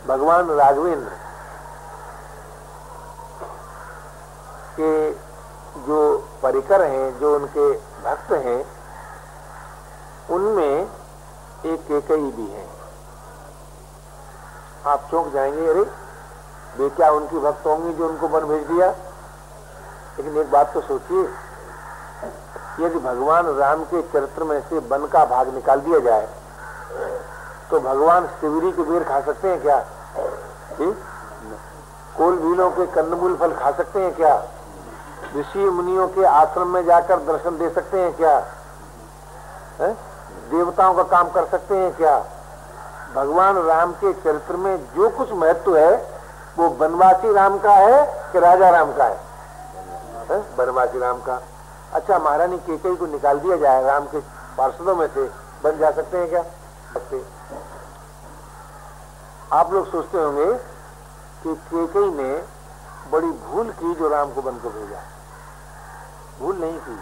भगवान राघवेंद्र के जो परिकर हैं, जो उनके भक्त हैं, उनमें एक कैकेयी भी है। आप चौंक जाएंगे, अरे वे क्या उनकी भक्त होंगी जो उनको वन भेज दिया। लेकिन एक बात तो सोचिए, यदि भगवान राम के चरित्र में से वन का भाग निकाल दिया जाए तो भगवान शिवरी के बेर खा सकते हैं क्या? कोल भीलों के कंदमूल फल खा सकते हैं क्या? ऋषि मुनियों के आश्रम में जाकर दर्शन दे सकते हैं क्या? देवताओं का काम कर सकते हैं क्या? भगवान राम के चरित्र में जो कुछ महत्व है वो वनवासी राम का है कि राजा राम का है? वनवासी राम का। अच्छा, महारानी कैकेयी को निकाल दिया जाए राम के पार्षदों में से, बन जा सकते हैं क्या? आप लोग सोचते होंगे कि कैकेयी ने बड़ी भूल की जो राम को वन को भेजा। भूल नहीं की,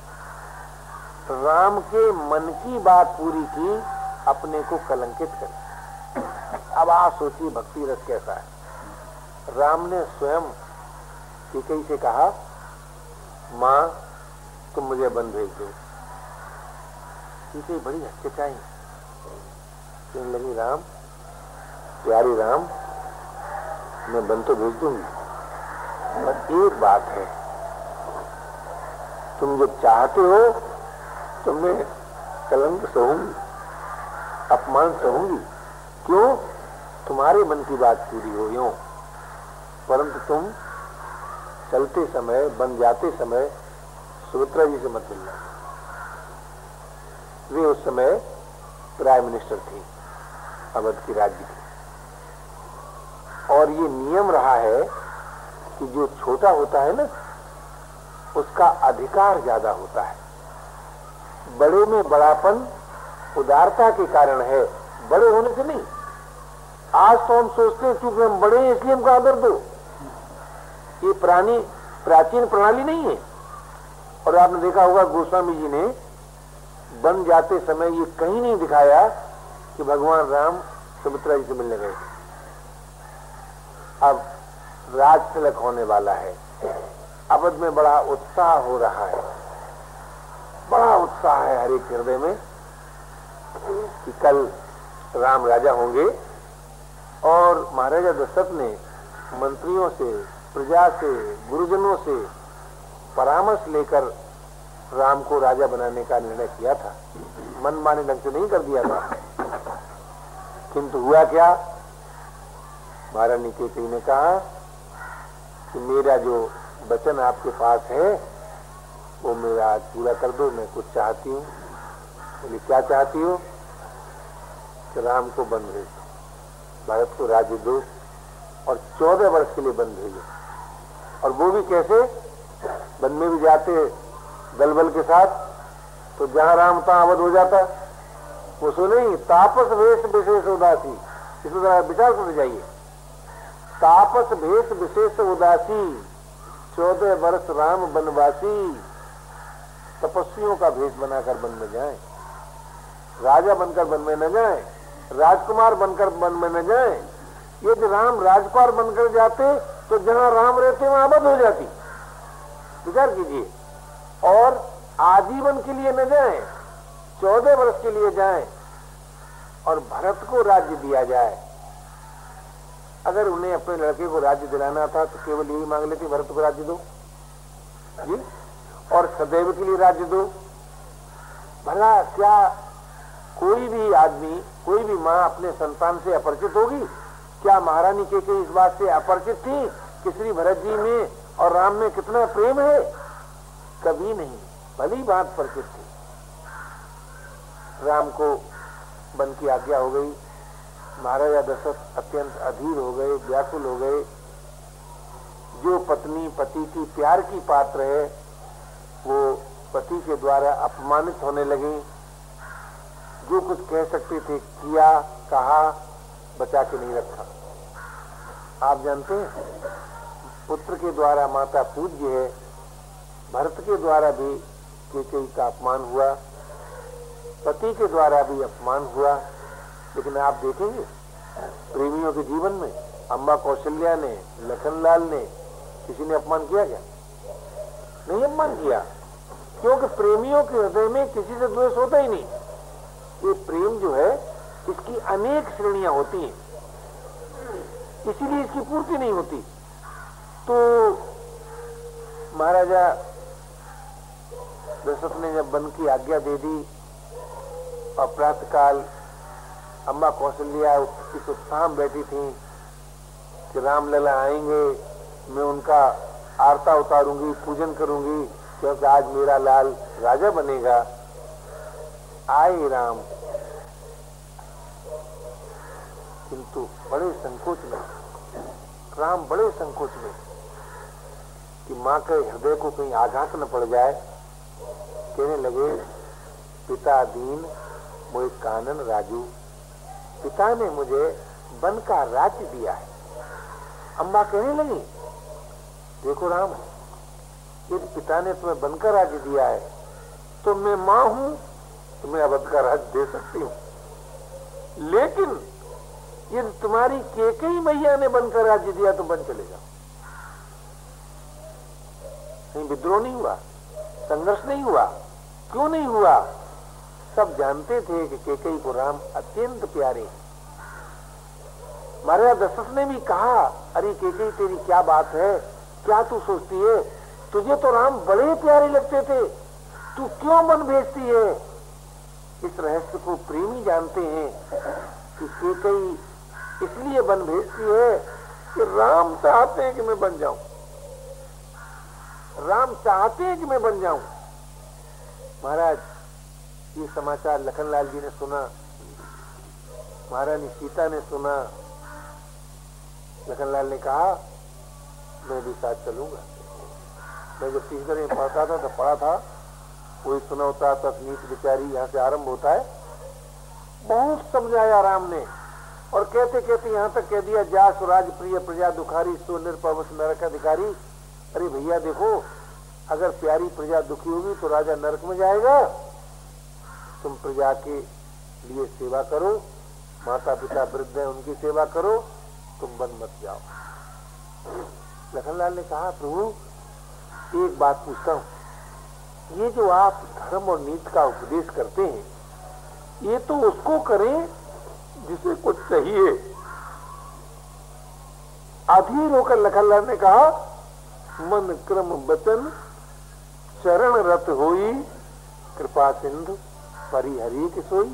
राम के मन की बात पूरी की, अपने को कलंकित कर। अब आप सोचिए भक्ति रस कैसा है। राम ने स्वयं कैकेयी से कहा, मां तुम मुझे वन भेज दो। कैकेयी बड़ी हचकिचाई, कहने लगी, राम प्यारे राम, मैं वन तो भेज दूंगी, पर एक बात है, तुम जो चाहते हो तो मैं कलंक सहूंगी, अपमान सहूंगी। क्यों? तुम्हारे मन की बात पूरी हो यूं, परंतु तुम चलते समय, बन जाते समय सुमित्रा जी से मत मिलना। वे उस समय प्राइम मिनिस्टर थी अवध की राज्य की, और ये नियम रहा है कि जो छोटा होता है ना, उसका अधिकार ज्यादा होता है। बड़े में बड़ापन उदारता के कारण है, बड़े होने से नहीं। आज तो हम सोचते हैं क्योंकि हम बड़े हैं इसलिए हमको आदर दो। ये प्राचीन प्रणाली नहीं है। और आपने देखा होगा गोस्वामी जी ने बन जाते समय ये कहीं नहीं दिखाया कि भगवान राम सुमित्रा जी से मिलने गए। अब राज तिलक होने वाला है, अवध में बड़ा उत्साह हो रहा है, बड़ा उत्साह है हर एक हृदय में कि कल राम राजा होंगे। और महाराजा दशरथ ने मंत्रियों से, प्रजा से, गुरुजनों से परामर्श लेकर राम को राजा बनाने का निर्णय किया था। मनमाने ढंग से नहीं कर दिया था। किंतु हुआ क्या? महारानी कैकेयी ने कहा कि मेरा जो वचन आपके पास है वो मेरा आज पूरा कर दो, मैं कुछ चाहती हूँ। बोले क्या चाहती हो? कि राम को वन भेज दो, भारत को राज्य दो और 14 वर्ष के लिए वन भेजो। और वो भी कैसे? वन में भी जाते दल बल के साथ, तो जहां राम तहां अवध हो जाता। वो सुने तापस भेष विशेष उदासी, इसमें जरा विचार कर जाइए। तापस भेष विशेष उदासी, 14 वर्ष राम वनवासी। तपस्वियों का भेष बनाकर वन में जाए, राजा बनकर वन में न जाए, राजकुमार बनकर वन में न जाए। यदि राम राजकुमार बनकर जाते तो जहां राम रहते वहां अवध हो जाती। विचार कीजिए। और आजीवन के लिए न जाए, 14 वर्ष के लिए जाए और भरत को राज्य दिया जाए। अगर उन्हें अपने लड़के को राज्य दिलाना था तो केवल यही मांग लेती, भरत को राज्य दो जी, और सदैव के लिए राज्य दो। भला क्या कोई भी आदमी, कोई भी माँ अपने संतान से अपरिचित होगी? क्या महारानी कैकेयी इस बात से अपरिचित थी कि श्री भरत जी में और राम में कितना प्रेम है? कभी नहीं, भली बात परिचित थी। राम को वन की आज्ञा हो गई। महाराजा दशरथ अत्यंत अधीर हो गए, व्याकुल हो गए। जो पत्नी पति की प्यार की पात्र है वो पति के द्वारा अपमानित होने लगी। जो कुछ कह सकते थे किया, कहा, बचा के नहीं रखा। आप जानते हैं पुत्र के द्वारा माता पूज्य है, भरत के द्वारा भी कैकेयी का अपमान हुआ, पति के द्वारा भी अपमान हुआ। लेकिन आप देखेंगे प्रेमियों के जीवन में अम्बा कौशल्या ने, लखनलाल ने, किसी ने अपमान किया क्या? नहीं अपमान किया, क्योंकि प्रेमियों के हृदय में किसी से द्वेष होता ही नहीं। ये प्रेम जो है इसकी अनेक श्रेणियां होती हैं, इसीलिए इसकी पूर्ति नहीं होती। तो महाराजा दशरथ ने जब वन की आज्ञा दे दी और प्रातःकाल अम्बा कौशल्या इस उत्साह में बैठी थी कि रामलला आएंगे, मैं उनका आरता उतारूंगी, पूजन करूंगी, क्योंकि आज मेरा लाल राजा बनेगा। आए राम, किंतु बड़े संकोच में, राम बड़े संकोच में कि मां के हृदय को कहीं आघात न पड़ जाए। कहने लगे, पिता दीन मोए कानन राजू, पिता ने मुझे वन का राज्य दिया है। अम्बा कहने लगी, देखो राम, यदि पिता ने तुम्हें वन का राज्य दिया है तो मैं मां हूं, तुम्हें अवध का राज्य दे सकती हूं, लेकिन यदि तुम्हारी केकई मैया ने वन का राज्य दिया तो वन चले जाओ। कहीं विद्रोह नहीं हुआ, संघर्ष नहीं हुआ। क्यों नहीं हुआ? सब जानते थे कि केकई को राम अत्यंत प्यारे। महाराजा दशरथ ने भी कहा, अरे केकई तेरी क्या बात है, क्या तू सोचती है, तुझे तो राम बड़े प्यारे लगते थे, तू क्यों वन भेजती है? इस रहस्य को प्रेमी जानते हैं कि केकई इसलिए वन भेजती है कि राम चाहते हैं कि मैं बन जाऊं, राम चाहते हैं कि मैं बन जाऊं। महाराज, ये समाचार लखनलाल जी ने सुना, महारानी सीता ने सुना। लखनलाल ने कहा, मैं भी साथ चलूंगा। मैं जब तीसरे में पढ़ता था तो पढ़ा था, वही सुना होता, तस्नीत बिचारी यहाँ से आरंभ होता है। बहुत समझाया राम ने, और कहते कहते यहाँ तक कह दिया, जा सुराज प्रिय प्रजा दुखारी, सो निर्पवस नरक अधिकारी। अरे भैया देखो, अगर प्यारी प्रजा दुखी होगी तो राजा नरक में जाएगा। तुम प्रजा के लिए सेवा करो, माता पिता वृद्ध है उनकी सेवा करो, तुम वन मत जाओ। लखनलाल ने कहा, प्रभु एक बात पूछता हूं, ये जो आप धर्म और नीति का उपदेश करते हैं, ये तो उसको करें जिसे कुछ चाहिए। अधीर होकर लखनलाल ने कहा, मन क्रम वचन चरण रत होई, कृपा सिंधु परिहरी की सोई।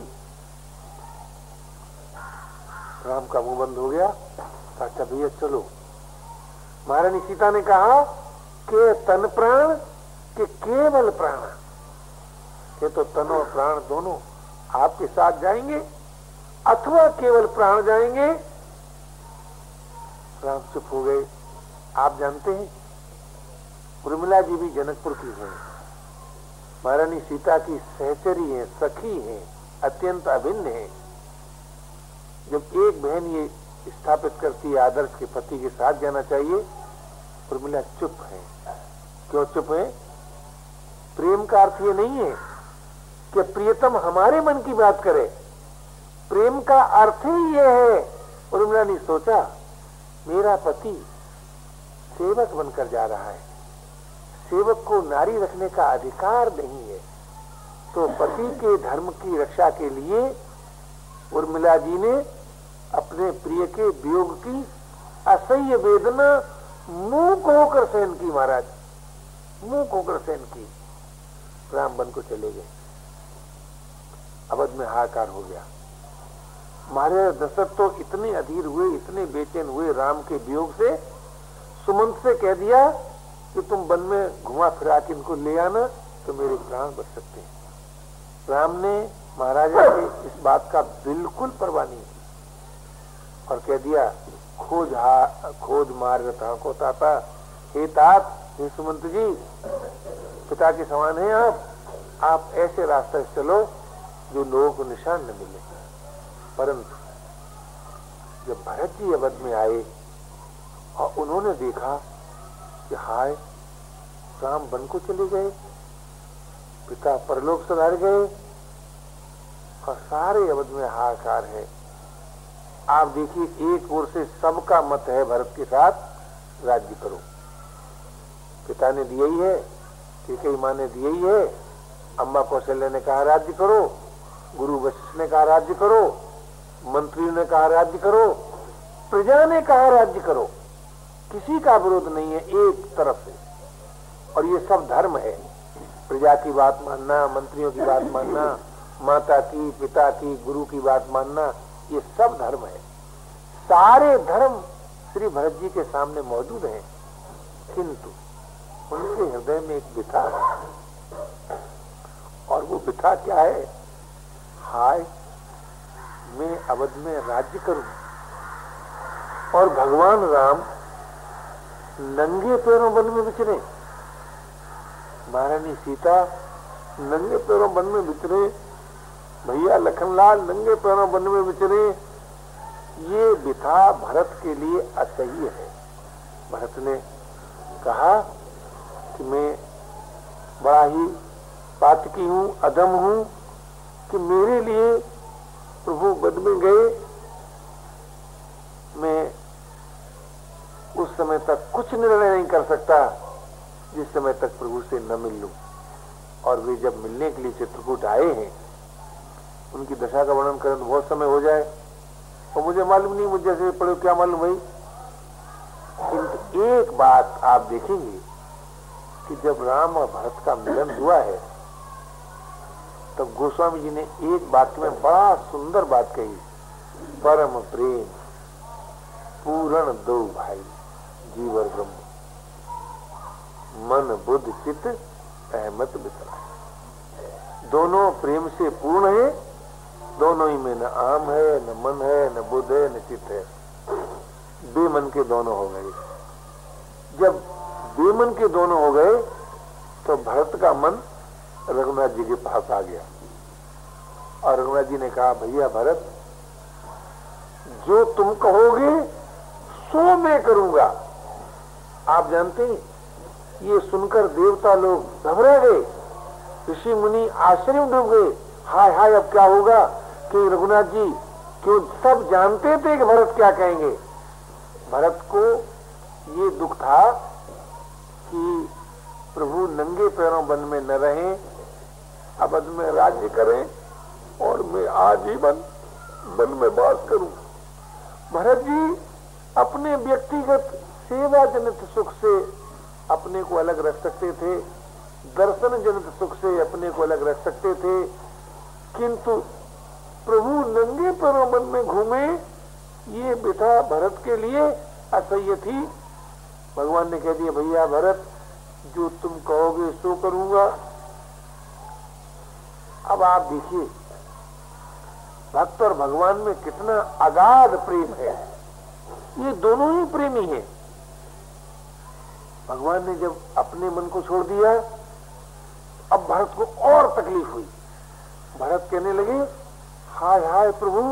राम का मुंह बंद हो गया। कहा, भैया चलो। महारानी सीता ने कहा कि तन प्राण के केवल प्राण, ये तो तन और प्राण दोनों आपके साथ जाएंगे अथवा केवल प्राण जाएंगे। राम चुप हो गए। आप जानते हैं, उर्मिला जी भी जनकपुर की हैं, महारानी सीता की सहचरी है, सखी है, अत्यंत अभिन्न है। जब एक बहन ये स्थापित करती है आदर्श के पति के साथ जाना चाहिए, उर्मिला चुप है। क्यों चुप है? प्रेम का अर्थ ये नहीं है कि प्रियतम हमारे मन की बात करे, प्रेम का अर्थ ही ये है। उर्मिला ने सोचा, मेरा पति सेवक बनकर जा रहा है, सेवक को नारी रखने का अधिकार नहीं है, तो पति के धर्म की रक्षा के लिए उर्मिला जी ने अपने प्रिय के वियोग की असह्य वेदना मूक होकर सहन की। महाराज, मूक होकर सहन की। राम वन को चले गए। अवध में हाहाकार हो गया। महाराज दशरथ तो इतने अधीर हुए, इतने बेचैन हुए राम के वियोग से, सुमंत से कह दिया कि तुम वन में घुमा फिरा के इनको ले आना तो मेरे प्राण बच सकते हैं। राम ने महाराजा के इस बात का बिल्कुल परवाह नहीं की और कह दिया, खोज मार रथा को ताता, हे तात, हे सुमंत जी, पिता के समान है आप ऐसे रास्ते से चलो जो लोगों को निशान न मिले। परंतु जब भरत जी अवध में आए और उन्होंने देखा कि हाय, राम वन को चले गए, पिता परलोक सुधार गए और सारे अवध में हाहाकार है। आप देखिए एक ओर से सबका मत है भरत के साथ राज्य करो। पिता ने दिया ही है, कैकेयी मां ने दिया ही है, अम्मा कौशल्या ने कहा राज्य करो, गुरु वशिष्ठ ने कहा राज्य करो, मंत्रियों ने कहा राज्य करो, प्रजा ने कहा राज्य करो। किसी का विरोध नहीं है एक तरफ से। और ये सब धर्म है, प्रजा की बात मानना, मंत्रियों की बात मानना, माता की, पिता की, गुरु की बात मानना, ये सब धर्म है। सारे धर्म श्री भरत जी के सामने मौजूद हैं, किंतु उनके हृदय में एक व्यथा है। और वो व्यथा क्या है? हाय मैं अवध में राज्य करूं और भगवान राम नंगे पैरों वन में विचरे, महारानी सीता नंगे पैरों वन में विचरे, भैया लखनलाल नंगे पैरों वन में विचरे। ये व्यथा भरत के लिए असह्य है। भरत ने कहा कि मैं बड़ा ही पातकी हूं, अधम हूं कि मेरे लिए प्रभु वन में गए, मैं उस समय तक कुछ निर्णय नहीं कर सकता जिस समय तक प्रभु से न मिल लूं। और वे जब मिलने के लिए चित्रकूट आए हैं, उनकी दशा का वर्णन करें तो बहुत समय हो जाए और मुझे मालूम नहीं, मुझे जैसे पढ़े क्या मालूम भाई। किंतु एक बात आप देखेंगे कि जब राम और भरत का मिलन हुआ है तब गोस्वामी जी ने एक वाक्य में बड़ा सुंदर बात कही, परम प्रेम पूर्ण दो भाई जीवर ब्रह्म, मन बुद्ध चित्त अहमत बितरा। दोनों प्रेम से पूर्ण है, दोनों ही में न आम है, न मन है, न बुद्ध है, न चित्त है, बेमन के दोनों हो गए। जब बेमन के दोनों हो गए तो भरत का मन रघुनाथ जी के पास आ गया और रघुनाथ जी ने कहा भैया भरत, जो तुम कहोगे सो मैं करूंगा। आप जानते हैं ये सुनकर देवता लोग घबरा गए, ऋषि मुनि आश्चर्य में डूब गए। हाय हाय अब क्या होगा कि रघुनाथ जी, क्यों सब जानते थे कि भरत क्या कहेंगे। भरत को ये दुख था कि प्रभु नंगे पैरों वन में न रहें, अवध में राज्य करें और मैं आजीवन वन में वास करूं। भरत जी अपने व्यक्तिगत सेवा जनित सुख से अपने को अलग रख सकते थे, दर्शन जनित सुख से अपने को अलग रख सकते थे, किंतु प्रभु नंगे पैरों वन में घूमे, ये व्यथा भरत के लिए असह्य थी। भगवान ने कह दिया भैया भरत, जो तुम कहोगे सो करूंगा। अब आप देखिए भक्त और भगवान में कितना अगाध प्रेम है। ये दोनों ही प्रेमी हैं। भगवान ने जब अपने मन को छोड़ दिया, अब भरत को और तकलीफ हुई। भरत कहने लगे हाय हाय प्रभु,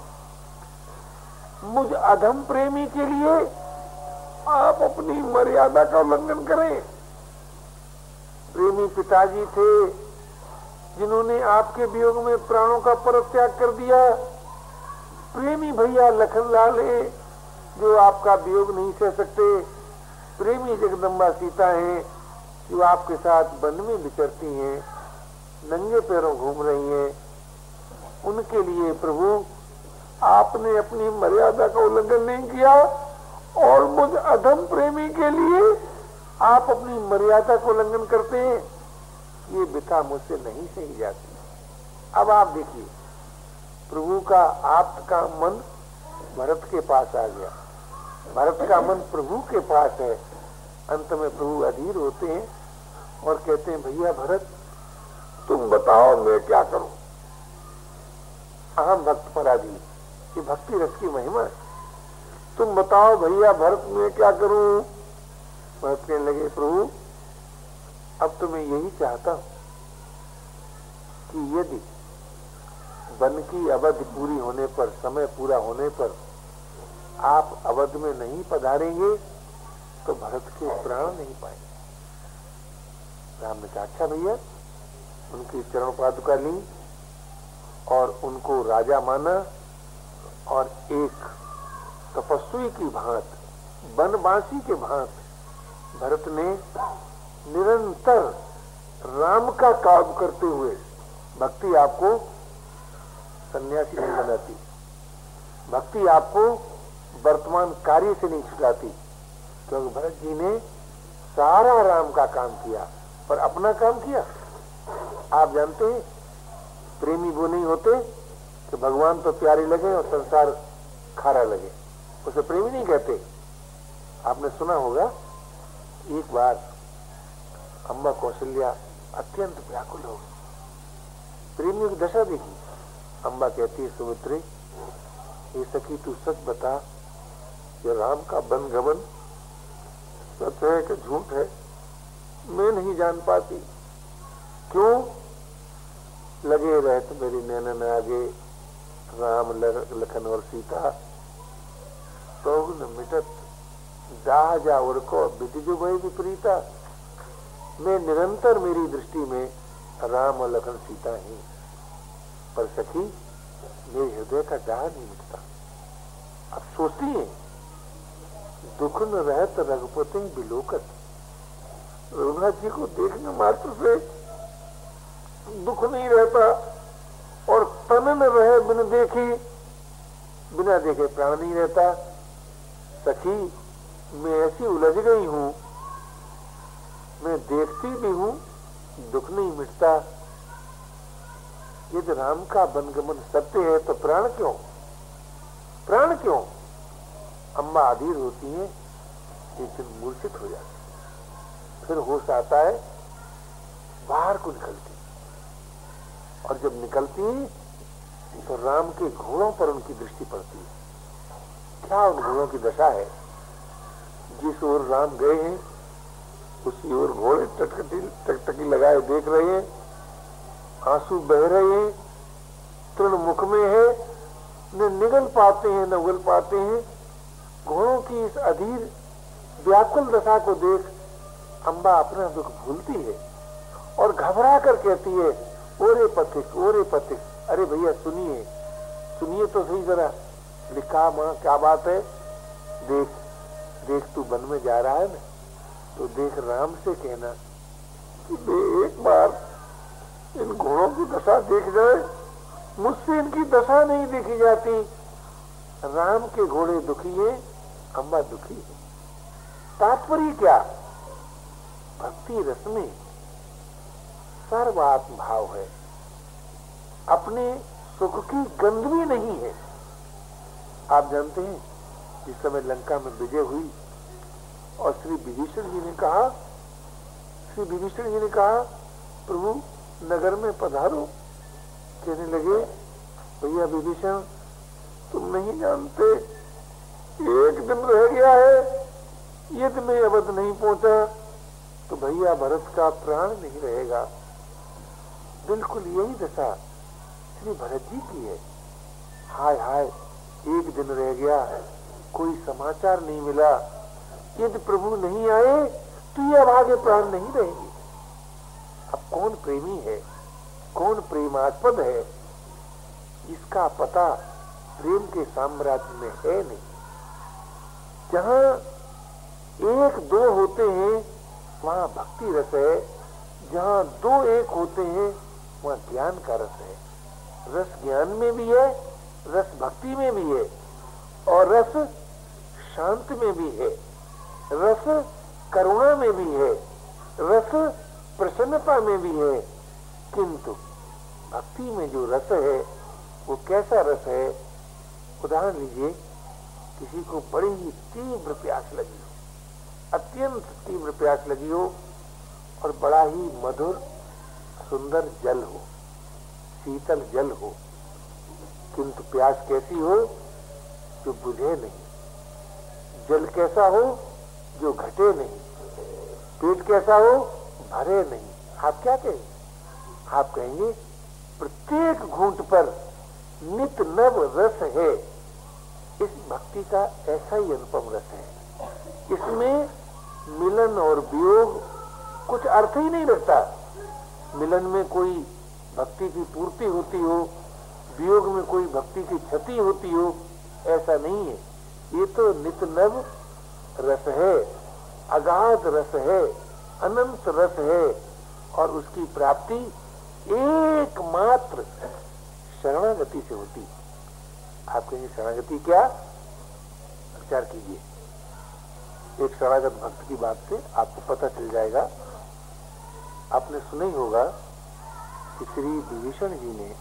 मुझ अधम प्रेमी के लिए आप अपनी मर्यादा का उल्लंघन करें। प्रेमी पिताजी थे जिन्होंने आपके वियोग में प्राणों का परित्याग कर दिया। प्रेमी भैया लखनलाल है जो आपका वियोग नहीं सह सकते। प्रेमी जगदम्बा सीता हैं जो आपके साथ वन में विचरती हैं, नंगे पैरों घूम रही हैं। उनके लिए प्रभु आपने अपनी मर्यादा का उल्लंघन नहीं किया और मुझ अधम प्रेमी के लिए आप अपनी मर्यादा का उल्लंघन करते हैं। ये व्यथा मुझसे नहीं सही जाती। अब आप देखिए प्रभु का आप्त का मन भरत के पास आ गया, भरत का मन प्रभु के पास है। अंत में प्रभु अधीर होते हैं और कहते हैं भैया भरत, तुम बताओ मैं क्या करूं। अहम भक्त पराधी, ये भक्ति रस की महिमा है। तुम बताओ भैया भरत, मैं क्या करूं। भरत कहने लगे प्रभु, अब तो मैं यही चाहता हूं कि यदि वन की अवधि पूरी होने पर, समय पूरा होने पर आप अवध में नहीं पधारेंगे तो भरत के प्राण नहीं पाएंगे। राम ने कहा अच्छा भैया। उनकी चरण पादुका ली और उनको राजा माना और एक तपस्वी की भांत, बनवासी के भांत भरत ने निरंतर राम का काम करते हुए, भक्ति आपको सन्यासी नहीं बनाती, भक्ति आपको वर्तमान कार्य से नहीं छुटाती। क्योंकि भरत जी ने सारा राम का काम किया पर अपना काम किया। आप जानते हैं प्रेमी वो नहीं होते कि भगवान तो प्यारे लगे और संसार खारा लगे, उसे प्रेमी नहीं कहते। आपने सुना होगा एक बार अम्मा कौशल्या अत्यंत व्याकुल हो गई, प्रेमियों की दशा देखी। अम्मा कहती है, सुमित्रे ये सखी तू सच बता, ये राम का बनगमन सच है कि झूठ है? मैं नहीं जान पाती। क्यों? लगे रहे तो मेरी नैनन आगे राम लखन और सीता तो न मिटत दाह जा उड़को बिटिजु भय विपरीता। मैं निरंतर मेरी दृष्टि में राम और लखन सीता ही, पर सखी मेरे हृदय का दाह नहीं मिटता। अब सोचती है दुख न रहत रघुपति बिलोकत, रघुनाथ जी को देखने मात्र से दुख नहीं रहता और तन न रहे बिन देखी, बिना देखे प्राण नहीं रहता। सखी मैं ऐसी उलझ गई हूं, मैं देखती भी हूं दुख नहीं मिटता। यदि राम का बनगमन सत्य है तो प्राण क्यों, प्राण क्यों? अम्मा अधीर होती है, एक दिन मूर्छित हो जाती, फिर होश आता है, बाहर को निकलती और जब निकलती तो राम के घोड़ों पर उनकी दृष्टि पड़ती है। क्या उन घोड़ों की दशा है? जिस ओर राम गए हैं उसी ओर घोड़े टकटकी लगाए देख रहे हैं, आंसू बह रहे हैं, तृण मुख में है, न निगल पाते हैं न उगल पाते हैं। घोड़ों की इस अधीर व्याकुल दशा को देख अम्बा अपना दुख भूलती है और घबरा कर कहती है, ओरे पथिक ओरे पथिक। अरे भैया सुनिए, सुनिए तो सही जरा। लिखा मां क्या बात है? देख देख तू वन में जा रहा है ना, तो देख राम से कहना कि एक बार इन घोड़ों की दशा देख जाए, मुझसे इनकी दशा नहीं देखी जाती। राम के घोड़े दुखी है, अम्बा दुखी है। तात्पर्य क्या? भक्ति रस में सर्वात्म भाव है, अपने सुख की गंध भी नहीं है। आप जानते हैं जिस समय लंका में विजय हुई और श्री विभीषण जी ने कहा, प्रभु नगर में पधारो, कहने लगे भैया विभीषण तुम नहीं जानते, एक दिन रह गया है, यदि मैं अवध नहीं पहुंचा तो भैया भरत का प्राण नहीं रहेगा। बिल्कुल यही दशा श्री भरत जी की है। हाय हाय एक दिन रह गया, कोई समाचार नहीं मिला, यदि प्रभु नहीं आए तो ये अभागे प्राण नहीं रहेंगे। अब कौन प्रेमी है, कौन प्रेमास्पद है, इसका पता प्रेम के साम्राज्य में है नहीं। जहां एक दो होते हैं वहां भक्ति रस है, जहां दो एक होते हैं वहां ज्ञान का रस है। रस ज्ञान में भी है, रस भक्ति में भी है, और रस शांत में भी है, रस करुणा में भी है, रस प्रसन्नता में भी है। किंतु भक्ति में जो रस है वो कैसा रस है? उदाहरण लीजिए, किसी को बड़ी ही तीव्र प्यास लगी हो, अत्यंत तीव्र प्यास लगी हो और बड़ा ही मधुर सुंदर जल हो, शीतल जल हो, किंतु प्यास कैसी हो? जो बुझे नहीं। जल कैसा हो? जो घटे नहीं। पेट कैसा हो? भरे नहीं। आप क्या कहेंगे? आप कहेंगे प्रत्येक घूंट पर नित नव रस है। इस भक्ति का ऐसा ही अनुपम रस है। इसमें मिलन और वियोग कुछ अर्थ ही नहीं रखता। मिलन में कोई भक्ति की पूर्ति होती हो, वियोग में कोई भक्ति की क्षति होती हो, ऐसा नहीं है, ये तो नित नव रस है, अगाध रस है, अनंत रस है, और उसकी प्राप्ति एकमात्र शरणागति से होती। आप कहेंगे शरणागति क्या? विचार कीजिए, एक शरणागत भक्त की बात से आपको पता चल जाएगा। आपने सुना ही होगा कि श्री विभीषण जी ने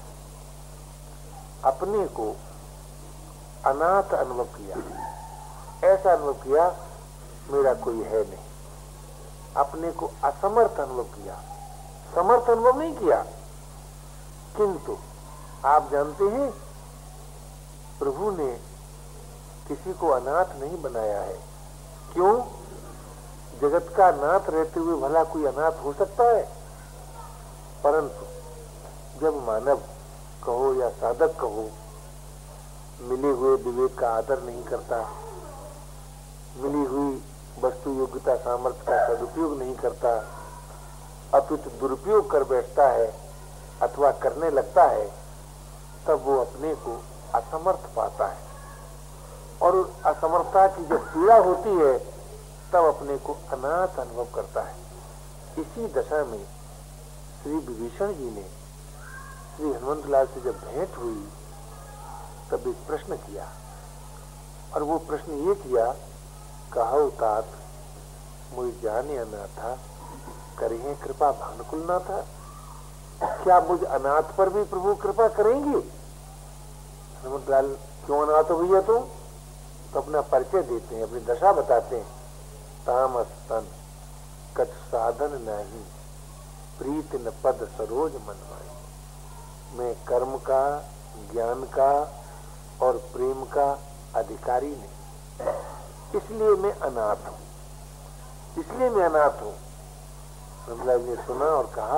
अपने को अनाथ अनुभव किया, ऐसा अनुभव किया मेरा कोई है नहीं, अपने को असमर्थ अनुभव किया, समर्थ अनुभव नहीं किया। किंतु आप जानते हैं प्रभु ने किसी को अनाथ नहीं बनाया है। क्यों? जगत का नाथ रहते हुए भला कोई अनाथ हो सकता है? परंतु जब मानव कहो या साधक कहो मिले हुए विवेक का आदर नहीं करता, मिली हुई वस्तु योग्यता सामर्थ्य का सदुपयोग नहीं करता, अपितु दुरुपयोग कर बैठता है अथवा करने लगता है, तब वो अपने को असमर्थ पाता है, और असमर्थता की जब पीड़ा होती है तब अपने को अनाथ अनुभव करता है। इसी दशा में श्री विभीषण जी ने श्री हनुमंत लाल से जब भेंट हुई तब एक प्रश्न किया, और वो प्रश्न ये किया, कहो तात मुझे जाने अनाथा करें कृपा भानुकुल ना था। क्या मुझ अनाथ पर भी प्रभु कृपा करेंगे? हनुमंत लाल, क्यों अनाथ हो भैया तुम? तो अपना परिचय देते हैं, अपनी दशा बताते हैं। तामस तन कछ साधन नहीं, प्रीत न पद सरोज मनवाई। मैं कर्म का, ज्ञान का और प्रेम का अधिकारी नहीं, इसलिए मैं अनाथ हूं, इसलिए मैं अनाथ हूं। हनुमंत ने सुना और कहा,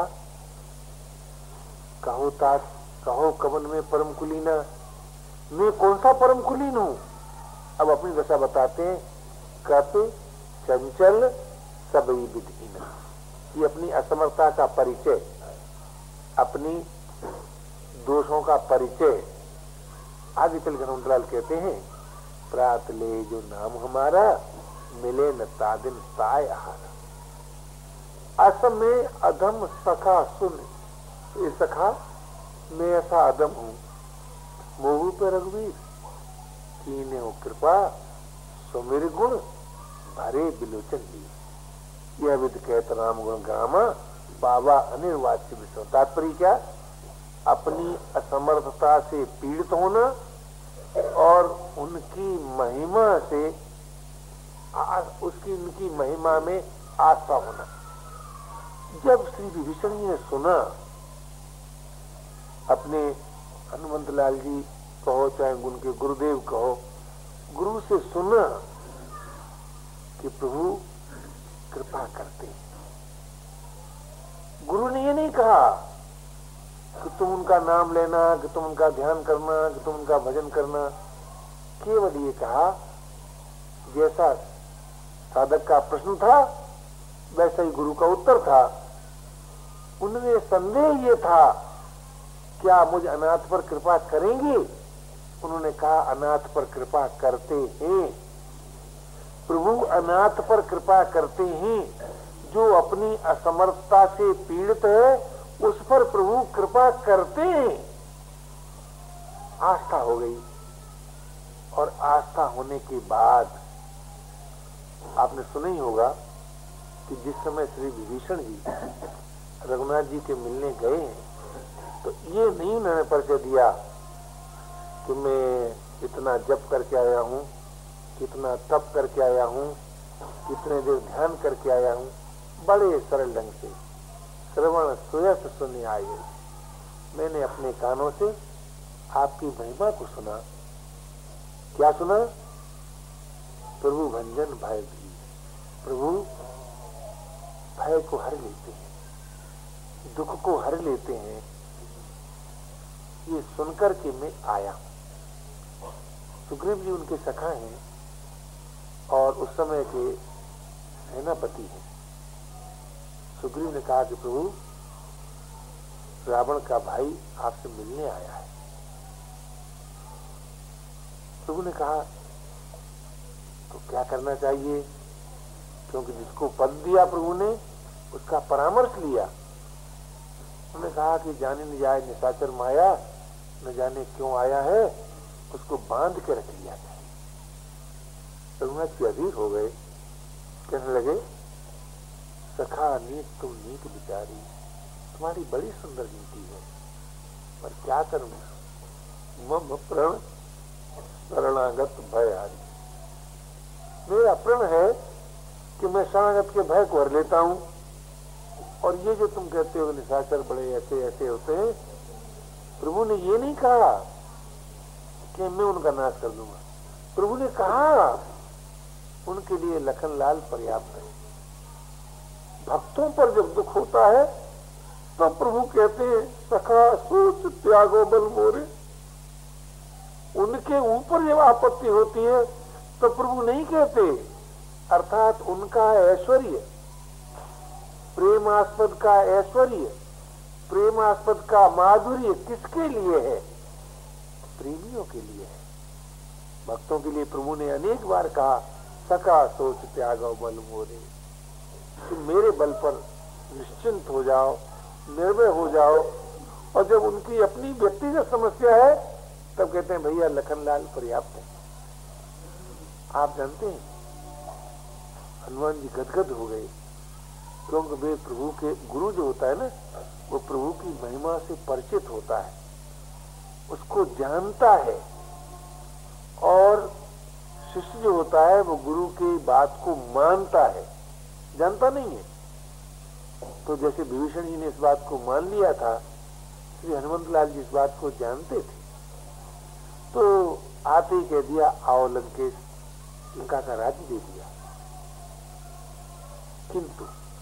कहो तात, कहो कवन में परम कुलीना। मैं कौन सा परम कुलीन हूं? अब अपनी दशा बताते हैं। कप चंचल सबई विधहीना, ये अपनी असमर्थता का परिचय, अपनी दोषों का परिचय। आगे चल कर हनुमंत लाल कहते हैं, प्रात ले जो नाम हमारा, मिले न तादिन ताय आहारा। असमय अधम सखा सुन, ये सखा मैं ऐसा अधम हूं, मोहू पे रघुवीर कीने हो कृपा, सुमिर गुण भरे बिलोचन ली। यह विद कहत राम गुण गामा, बाबा अनिर्वाच्य विषय। तात्पर्य क्या? अपनी असमर्थता से पीड़ित होना और उनकी महिमा से उनकी महिमा में आस्था होना। जब श्री विभीषण जी ने सुना, अपने हनुमंत लाल जी कहो चाहे उनके गुरुदेव कहो, गुरु से सुना कि प्रभु कृपा करते हैं। गुरु ने ये नहीं कहा कि तुम उनका नाम लेना, कि तुम उनका ध्यान करना, कि तुम उनका भजन करना। केवल ये कहा, जैसा साधक का प्रश्न था वैसा ही गुरु का उत्तर था। उनमें संदेह ये था, क्या मुझ अनाथ पर कृपा करेंगे? उन्होंने कहा, अनाथ पर कृपा करते हैं प्रभु, अनाथ पर कृपा करते हैं। जो अपनी असमर्थता से पीड़ित है उस पर प्रभु कृपा करते हैं। आस्था हो गई, और आस्था होने के बाद आपने सुना ही होगा कि जिस समय श्री विभीषण जी रघुनाथ जी के मिलने गए हैं, तो ये नहीं उन्होंने परिचय दिया कि मैं इतना जप करके आया हूं, कितना तप करके आया हूं, कितने देर ध्यान करके आया हूं। बड़े सरल ढंग से, श्रवण सुयस सुनि आए, मैंने अपने कानों से आपकी महिमा को सुना। क्या सुना? प्रभु भंजन भय भी, प्रभु भय को हर लेते हैं, दुख को हर लेते हैं। ये सुनकर के मैं आया। सुग्रीव जी उनके सखा हैं और उस समय के सेनापति हैं। सुग्रीव ने कहा कि प्रभु, रावण का भाई आपसे मिलने आया है। प्रभु ने कहा तो क्या करना चाहिए, क्योंकि जिसको पद दिया प्रभु ने उसका परामर्श लिया। उन्होंने कहा कि जाने न जाए निशाचर माया, न जाने क्यों आया है, उसको बांध के रख लिया जाए। रघुनाथ जी अधीर हो गए, कहने लगे सखा नीक तुम नीक विचारी, तुम्हारी बड़ी सुंदर नीति है, पर क्या करूं, मम प्रण शरणागत भयहारी। मेरा प्रण है कि मैं शरणागत के भय को हर लेता हूं, और ये जो तुम कहते हो निशाचर बड़े ऐसे ऐसे होते हैं, प्रभु ने ये नहीं कहा कि मैं उनका नाश कर दूंगा। प्रभु ने कहा उनके लिए लखनलाल पर्याप्त है। भक्तों पर जब दुख होता है तो प्रभु कहते हैं सखा सोच त्यागो बल मोरे। उनके ऊपर जब आपत्ति होती है तो प्रभु नहीं कहते, अर्थात उनका ऐश्वर्य, प्रेमास्पद का ऐश्वर्य, प्रेमास्पद का माधुर्य किसके लिए है, प्रेमियों के लिए है। भक्तों के लिए प्रभु ने अनेक बार कहा सखा सोच त्यागो बल मोरे, कि मेरे बल पर निश्चिंत हो जाओ, निर्भय हो जाओ। और जब उनकी अपनी व्यक्तिगत समस्या है तब कहते हैं भैया लखनलाल पर्याप्त है। आप जानते हैं हनुमान जी गदगद हो गए, क्योंकि वे प्रभु के गुरु जो होता है ना, वो प्रभु की महिमा से परिचित होता है, उसको जानता है, और शिष्य जो होता है वो गुरु की बात को मानता है, जानता नहीं है। तो जैसे विभीषण जी ने इस बात को मान लिया था, श्री हनुमंत लाल जी इस बात को जानते थे, तो आते ही कह दिया आओ लंकेश, लंका का राज्य दे दिया। किंतु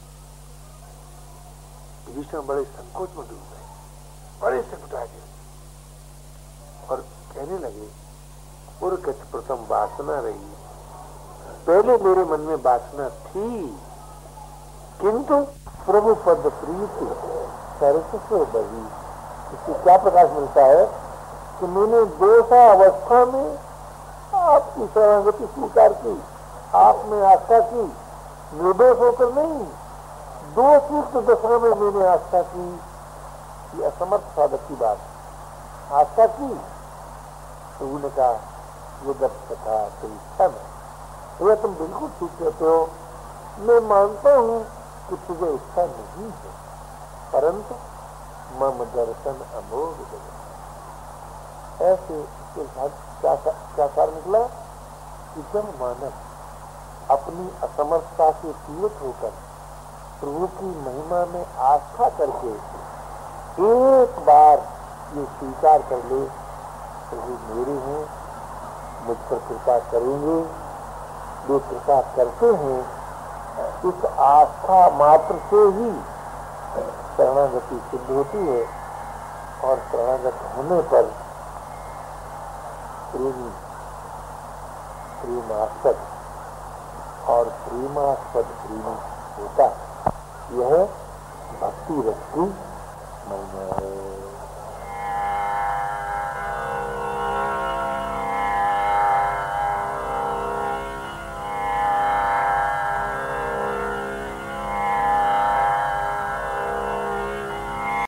विभीषण बड़े संकोच में डूब गए, बड़े संकटा गए, और कहने लगे और कछ प्रथम वासना रही, पहले मेरे मन में वासना थी, किंतु प्रभु पद प्रीति सरस बही। इससे क्या प्रकाश मिलता है कि मैंने दोषा अवस्था में आपकी शरणागति स्वीकार की, आप में आस्था की, निर्दोष होकर नहीं, दोष युक्त दशा में मैंने आस्था की। ये असमर्थ साधक की बात, आस्था की। तो उन्होंने कहा वो दर्श था तेरी इच्छा में, भैया तुम बिल्कुल ठीक कहते हो, मैं मानता हूं कि तुझे इच्छा नहीं है, परंतु मम दर्शन अमोघ जगत। ऐसे क्या सार निकला कि जब मानव अपनी असमर्थता से पीड़ित होकर प्रभु की महिमा में आस्था करके एक बार ये स्वीकार कर ले प्रभु मेरे हैं, मुझ पर कृपा करेंगे, जो कृपा करते हैं, इस आस्था मात्र से ही शरणागति सिद्ध होती है। और शरणागत होने पर प्रेमी प्रेमास्पद और प्रेमास्पद प्रेमी होता है। यह भक्ति रस की महिमा है।